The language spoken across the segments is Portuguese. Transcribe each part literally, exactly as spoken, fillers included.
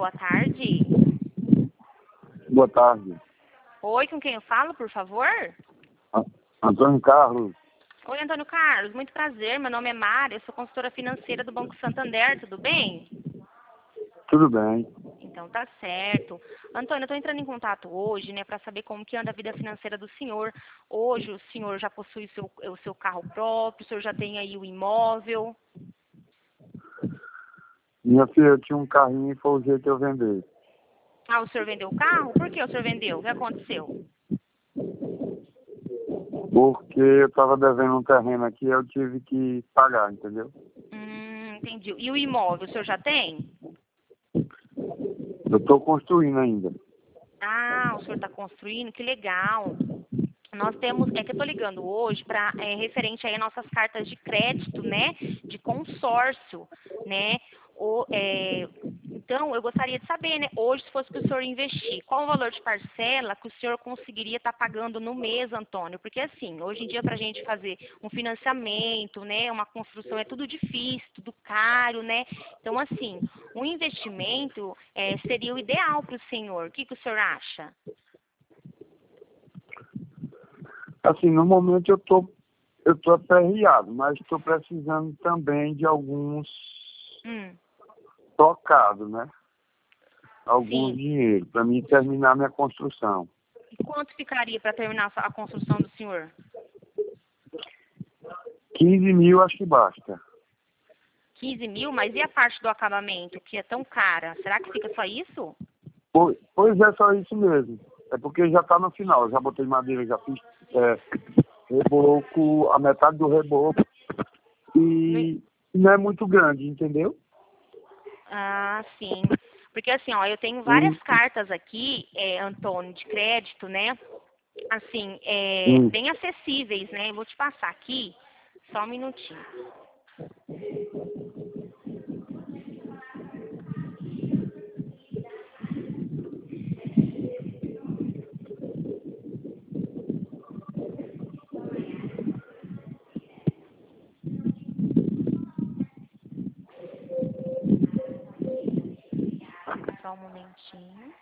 boa tarde. Boa tarde. Oi, com quem eu falo, por favor? A- Antônio Carlos. Oi, Antônio Carlos, muito prazer. Meu nome é Mara, eu sou consultora financeira do Banco Santander, tudo bem? Tudo bem? Então tá certo. Antônio, eu estou entrando em contato hoje, né, para saber como que anda a vida financeira do senhor. Hoje o senhor já possui seu, o seu carro próprio, o senhor já tem aí o imóvel. Minha filha, eu tinha um carrinho e foi o jeito de eu vender. Ah, o senhor vendeu o carro? Por que o senhor vendeu? O que aconteceu? Porque eu estava devendo um terreno aqui e eu tive que pagar, entendeu? Hum, entendi. E o imóvel, o senhor já tem? Eu estou construindo ainda. Ah, o senhor está construindo, que legal. Nós temos, é que eu estou ligando hoje para é, referente aí às nossas cartas de crédito, né, de consórcio, né, o, é, então eu gostaria de saber, né, hoje se fosse para o senhor investir, qual o valor de parcela que o senhor conseguiria estar pagando no mês, Antônio? Porque assim, hoje em dia para a gente fazer um financiamento, né, uma construção é tudo difícil, tudo caro, né, então assim, um investimento é, seria o ideal para o senhor. O que, que o senhor acha? Assim, no momento eu tô, eu tô aperreado, mas estou precisando também de alguns Hum, tocados, né? Alguns sim. dinheiro para mim terminar minha construção. E quanto ficaria para terminar a construção do senhor? quinze mil acho que basta. quinze mil, mas e a parte do acabamento, que é tão cara? Será que fica só isso? Pois, pois é, só isso mesmo. É porque já está no final. Eu já botei madeira, já fiz é, reboco, a metade do reboco. E não é muito grande, entendeu? Ah, sim. Porque assim, ó, eu tenho várias Hum, cartas aqui, é, Antônio, de crédito, né? Assim, é, hum. bem acessíveis, né? Eu vou te passar aqui, só um minutinho. Só um momentinho.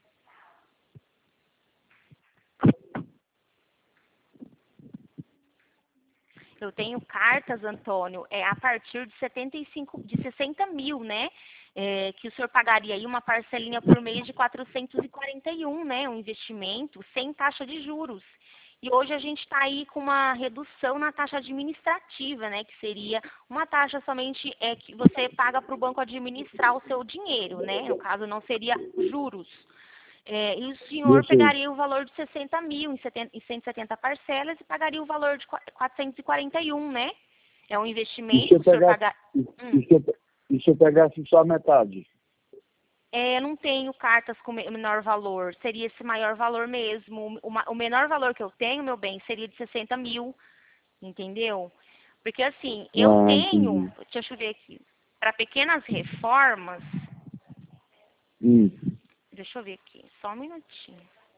Eu tenho cartas, Antônio, é, a partir de setenta e cinco, de sessenta mil, né? É, que o senhor pagaria aí uma parcelinha por mês de quatrocentos e quarenta e um, né? Um investimento sem taxa de juros. E hoje a gente está aí com uma redução na taxa administrativa, né? Que seria uma taxa somente é, que você paga para o banco administrar o seu dinheiro, né? No caso, não seria juros. É, e o Eu senhor sei. pegaria o valor de sessenta mil em, setenta, em cento e setenta parcelas e pagaria o valor de quatrocentos e quarenta e um, né? É um E se investimento eu que o senhor pegasse, paga. e, Hum. e se eu, e se eu pegasse só a metade? É, eu não tenho cartas com me- menor valor, seria esse maior valor mesmo. O, ma- o menor valor que eu tenho, meu bem, seria de sessenta mil, entendeu? Porque assim, eu Ah, tenho, entendi. deixa eu ver aqui, para pequenas reformas, Hum. deixa eu ver aqui, só um minutinho.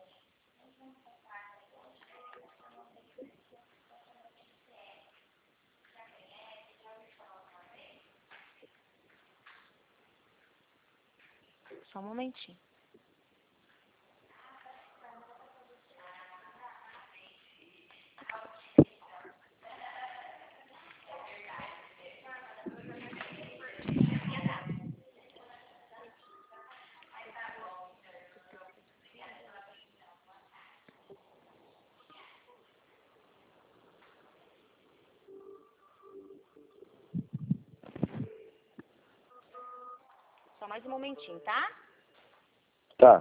Só um momentinho. Só mais um momentinho, tá? Tá.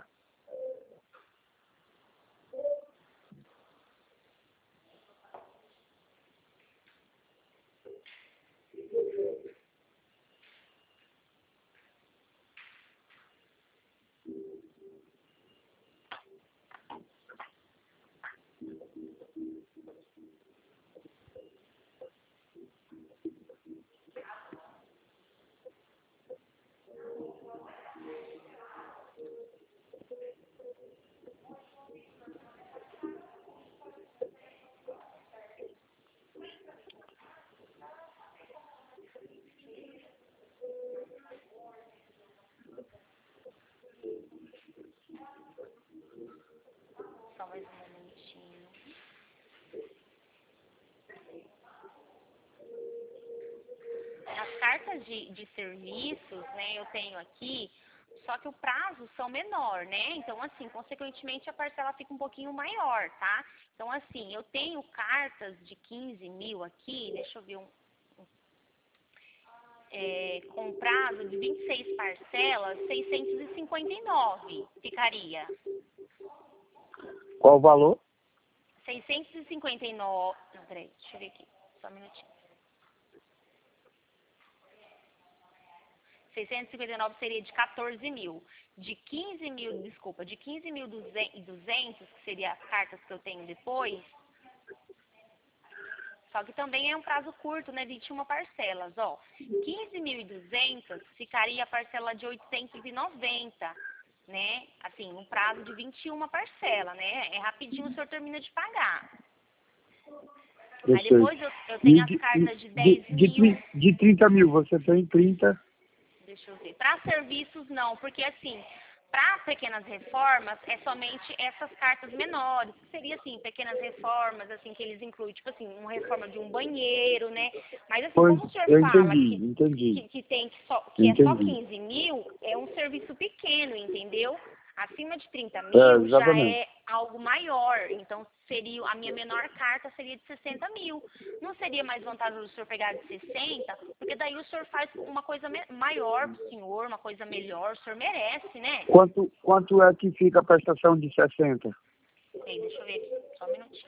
de, de serviços, né, eu tenho aqui, só que o prazo são menor, né? Então, assim, consequentemente, a parcela fica um pouquinho maior, tá? Então, assim, eu tenho cartas de quinze mil aqui, deixa eu ver um... É, com prazo de vinte e seis parcelas, seiscentos e cinquenta e nove ficaria. Qual o valor? seiscentos e cinquenta e nove... Não, peraí, deixa eu ver aqui, só um minutinho. seiscentos e cinquenta e nove seria de quatorze mil. De quinze mil, desculpa, de quinze mil e duzentos, que seria as cartas que eu tenho depois, só que também é um prazo curto, né, vinte e uma parcelas, ó. quinze mil e duzentos ficaria a parcela de oitocentos e noventa, né, assim, um prazo de vinte e uma parcelas, né, é rapidinho o senhor termina de pagar. Eu Aí sei. depois eu, eu tenho De, as cartas de de, dez de, mil. de trinta mil, você tem trinta? Deixa eu ver. Para serviços, não, porque assim, para pequenas reformas, é somente essas cartas menores, que seria assim, pequenas reformas, assim, que eles incluem, tipo assim, uma reforma de um banheiro, né? Mas assim, Pois, como o senhor eu fala entendi, que, entendi, que, que tem que, só, que é só entendi. quinze mil, é um serviço pequeno, entendeu? Acima de trinta É, mil já exatamente. é algo maior, então seria a minha menor carta seria de sessenta mil. Não seria mais vantajoso o senhor pegar de sessenta, porque daí o senhor faz uma coisa maior para o senhor, uma coisa melhor, o senhor merece, né? Quanto, quanto é que fica a prestação de sessenta? Ei, deixa eu ver aqui, só um minutinho.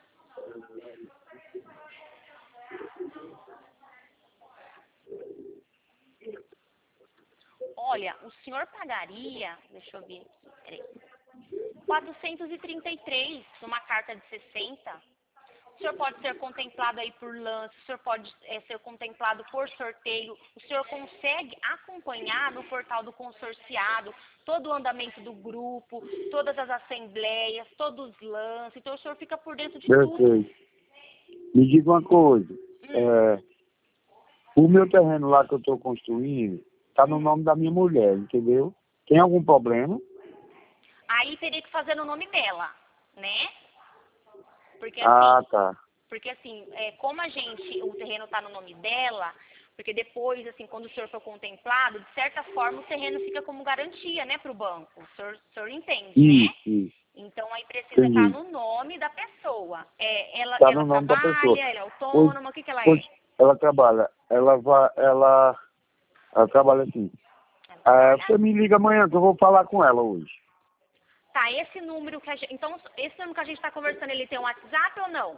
Olha, o senhor pagaria, deixa eu ver aqui, peraí, quatrocentos e trinta e três numa carta de sessenta. O senhor pode ser contemplado aí por lance, o senhor pode é, ser contemplado por sorteio, o senhor consegue acompanhar no portal do consorciado todo o andamento do grupo, todas as assembleias, todos os lances, então o senhor fica por dentro de Eu tudo. sei. Me diga uma coisa, Hum. é, o meu terreno lá que eu estou construindo está no Hum. nome da minha mulher, entendeu? Tem algum problema? Aí teria que fazer no nome dela, né? Porque assim, Ah, tá. porque assim, é, como a gente, o terreno está no nome dela, porque depois, assim, quando o senhor for contemplado, de certa forma o terreno fica como garantia, né, para o banco. O senhor, o senhor entende, né? Isso, isso. Então aí precisa estar Entendi. no nome da pessoa. É, ela, Está ela no nome da pessoa. trabalha, ela é Pois, autônoma, o que, que ela pois é? ela trabalha. Ela vai, ela, ela trabalha assim. Ela É, trabalha? você me liga amanhã que eu vou falar com ela hoje. Tá, esse número que a gente, então, esse número que a gente está conversando, ele tem um WhatsApp ou não?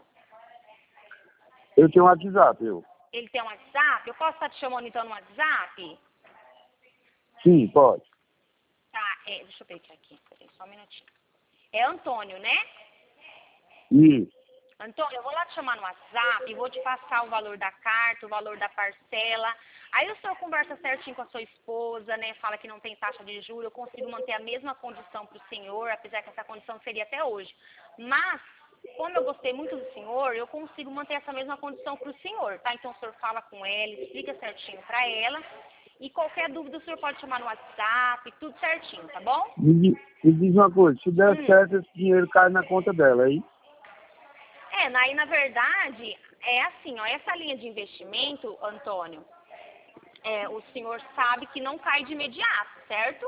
Eu tenho um WhatsApp, eu. Ele tem um WhatsApp? Eu posso estar te chamando então no WhatsApp? Sim, pode. Tá, é, deixa eu ver aqui, aqui. Peraí, só um minutinho. É Antônio, né? Isso. Antônio, eu vou lá te chamar no WhatsApp e vou te passar o valor da carta, o valor da parcela. Aí o senhor conversa certinho com a sua esposa, né? Fala que não tem taxa de juros. Eu consigo manter a mesma condição para o senhor, apesar que essa condição seria até hoje. Mas, como eu gostei muito do senhor, eu consigo manter essa mesma condição para o senhor, tá? Então o senhor fala com ela, explica certinho para ela. E qualquer dúvida o senhor pode chamar no WhatsApp, tudo certinho, tá bom? Me, di- me diz uma coisa, se der Hum. certo, esse dinheiro cai na conta dela, aí? É, aí na verdade, é assim, ó, essa linha de investimento, Antônio, é, o senhor sabe que não cai de imediato, certo?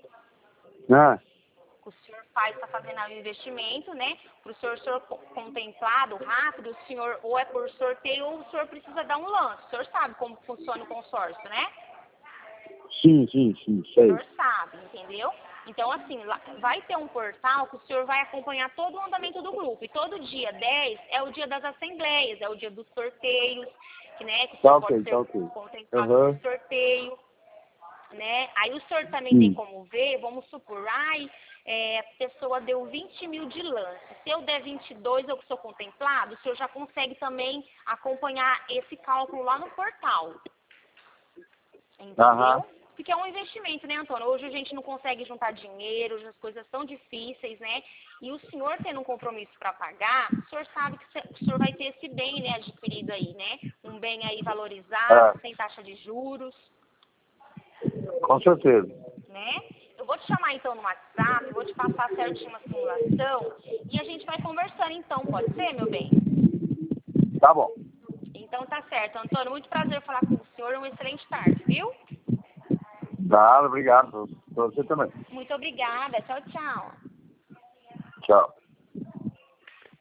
Ah, O senhor faz, está fazendo aí o investimento, né? Para o senhor ser contemplado rápido, o senhor ou é por sorteio ou o senhor precisa dar um lance. O senhor sabe como funciona o consórcio, né? sim, sim, sim, O sei. senhor sabe, entendeu? Então, assim, lá- vai ter um portal que o senhor vai acompanhar todo o andamento do grupo. E todo dia dez é o dia das assembleias, é o dia dos sorteios, que, né, que o Tá senhor ok, pode ser tá ok. contemplado Aham, por sorteio, né? Aí o senhor também tem sim. como ver, vamos supor, ai, é, a pessoa deu vinte mil de lance. Se eu der vinte e dois, eu que sou contemplado, o senhor já consegue também acompanhar esse cálculo lá no portal. Entendeu? Aham. Porque é um investimento, né, Antônio? Hoje a gente não consegue juntar dinheiro, hoje as coisas são difíceis, né? E o senhor tendo um compromisso para pagar, o senhor sabe que o senhor vai ter esse bem, né, adquirido aí, né? Um bem aí valorizado, É, sem taxa de juros, com certeza. né? Eu vou te chamar então no WhatsApp, vou te passar certinho uma simulação e a gente vai conversando então, pode ser, meu bem? Tá bom. Então tá certo. Antônio, muito prazer falar com o senhor. Uma excelente tarde, viu? Nada, obrigado. Pra você também. Muito obrigada. Tchau, tchau. Tchau.